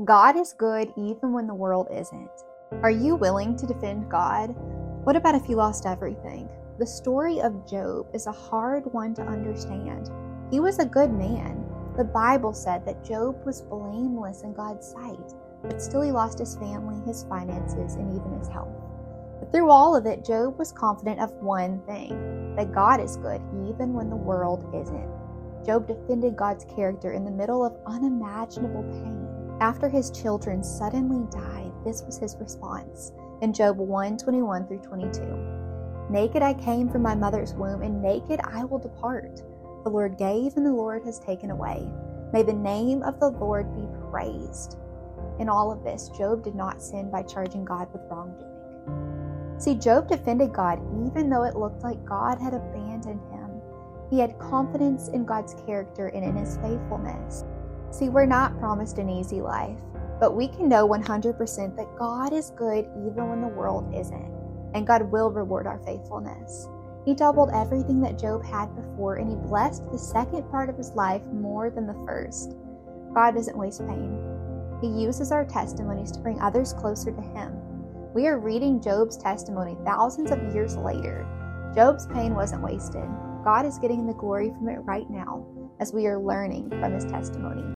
God is good even when the world isn't. Are you willing to defend God? What about if you lost everything? The story of Job is a hard one to understand. He was a good man. The Bible said that Job was blameless in God's sight, but still he lost his family, his finances, and even his health. But through all of it, Job was confident of one thing, that God is good even when the world isn't. Job defended God's character in the middle of unimaginable pain. After his children suddenly died, this was his response in Job 1:21-22. Naked I came from my mother's womb, and naked I will depart. The Lord gave, and the Lord has taken away. May the name of the Lord be praised. In all of this, Job did not sin by charging God with wrongdoing. See, Job defended God even though it looked like God had abandoned him. He had confidence in God's character and in his faithfulness. See, we're not promised an easy life, but we can know 100% that God is good even when the world isn't, and God will reward our faithfulness. He doubled everything that Job had before, and he blessed the second part of his life more than the first. God doesn't waste pain. He uses our testimonies to bring others closer to Him. We are reading Job's testimony thousands of years later. Job's pain wasn't wasted. God is getting the glory from it right now as we are learning from his testimony.